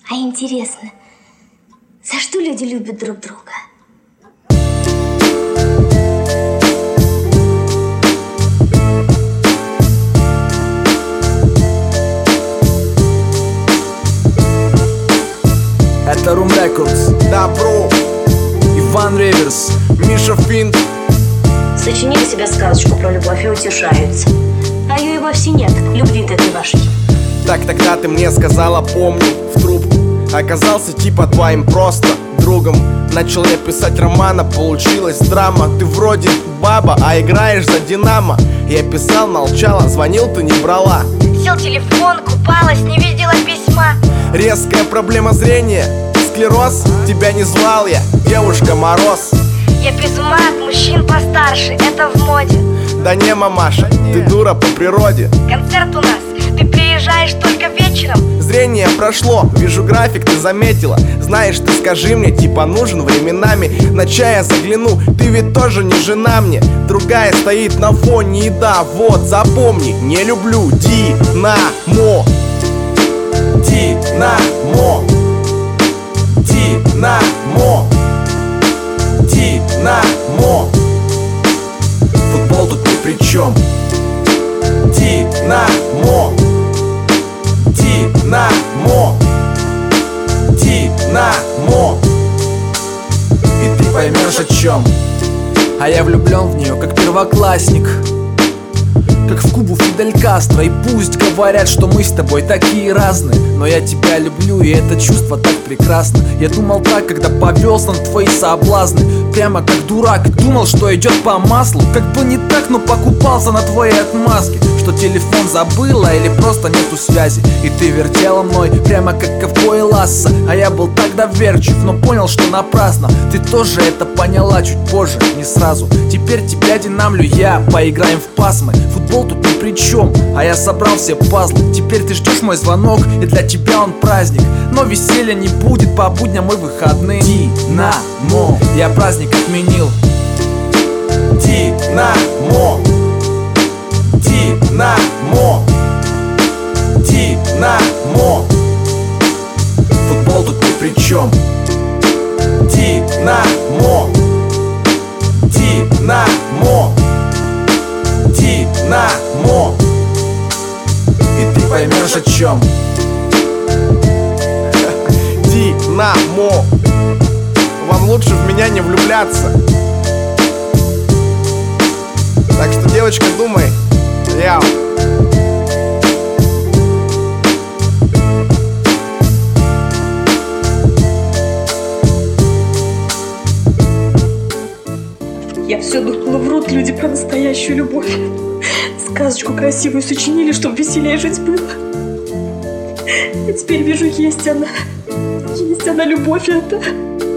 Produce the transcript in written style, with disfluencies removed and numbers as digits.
А интересно, за что люди любят друг друга? Это Room Records. Да, бро. Иван Реверс, Миша Финт. Сочинили себе сказочку про любовь и утешаются. А ее и вовсе нет, любви-то этой вашей. Так тогда ты мне сказала, помню, в трубку. Оказался типа твоим просто другом. Начал я писать романа, получилась драма. Ты вроде баба, а играешь за Динамо. Я писал, молчала, звонил, ты не брала. Сел телефон, купалась, не видела письма. Резкая проблема зрения, склероз. Тебя не звал я, девушка Мороз. Я без ума от мужчин постарше, это в моде. Да не, мамаша, ты дура по природе. Концерт у нас, ты приезжаешь только вечером. Зрение прошло, вижу график, ты заметила. Знаешь, ты скажи мне, типа нужен временами. На чай я загляну, ты ведь тоже не жена мне. Другая стоит на фоне, и да, вот, запомни, не люблю Динамо. Динамо. Динамо. Динамо. Футбол тут ни при чем. Динамо. Динамо. Динамо. И ты поймешь о чем. а я влюблен в нее, как первоклассник, как в Кубу Фидель Кастро. И пусть говорят, что мы с тобой такие разные, но я тебя люблю, и это чувство так прекрасно. Я думал так, когда повелся на твои соблазны, прямо как дурак, думал, что идет по маслу. Как бы не так, но покупался на твои отмазки, что телефон забыла или просто нету связи. И ты вертела мной, прямо как ковбой Ласса. А я был так доверчив, но понял, что напрасно. Ты тоже это поняла чуть позже, не сразу. Теперь тебя динамлю я, поиграем в пасмы. Футбол тут ни при чем, а я собрал все пазлы. Теперь ты ждешь мой звонок, и для тебя он праздник. Но веселья не будет по будням и выходным. Динамо, я праздник отменил. Динамо. Динамо. Динамо. Футбол тут ни при чем. Динамо. Динамо. Динамо. И ты поймешь о чем. Динамо. Вам лучше в меня не влюбляться. Так что, девочка, думай. Яу. Я все думала, врут люди про настоящую любовь. Сказочку красивую сочинили, чтобы веселее жить было. А теперь вижу, есть она, любовь эта.